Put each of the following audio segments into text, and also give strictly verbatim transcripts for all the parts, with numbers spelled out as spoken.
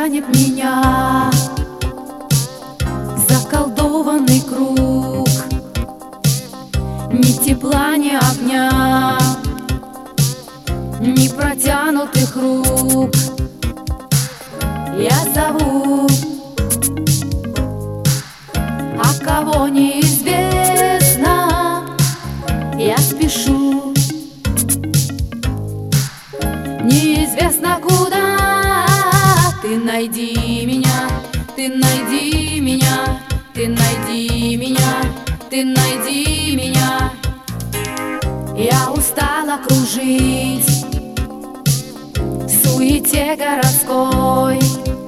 тянет меня в заколдованный круг. Ни тепла, ни огня, ни протянутых рук. Я зову, а кого неизвестно, я спешу. Неизвестно куда. Ты найди меня, ты найди меня, ты найди меня, ты найди меня. Я устала кружить в суете городской.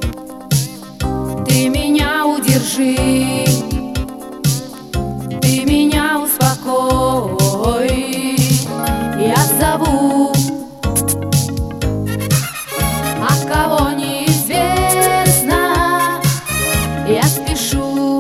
Ты меня удержи, ты меня успокой. Я зову, а кого неизвестно, я спешу.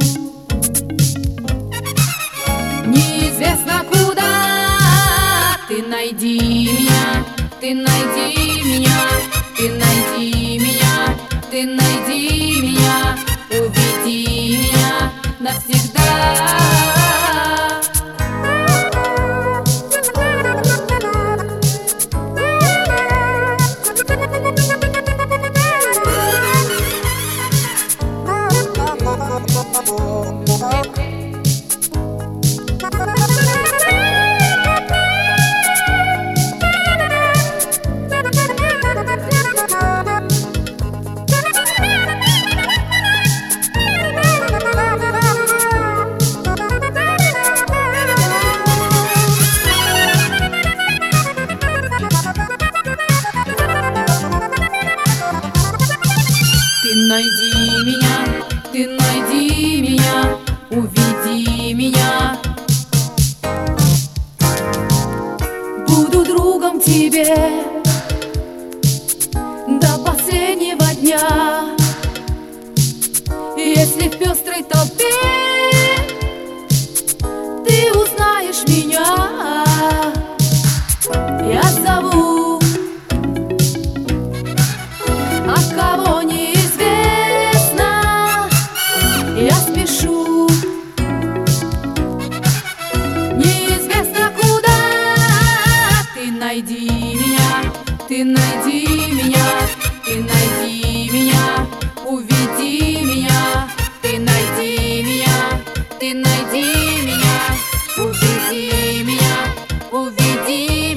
Неизвестно куда. Ты найди меня, ты найди меня, ты найди меня, ты найди меня, уведи меня навсегда. Ты найди меня, ты найди меня, уведи меня. Буду другом тебе до последнего дня. Если в пестрой толпе ты узнаешь меня, я зову, а кого неизвестно, я спешу. Неизвестно куда. Ты найди меня, ты найди меня, ты найди меня, уведи меня. Ты найди меня, ты найди меня, уведи меня, уведи.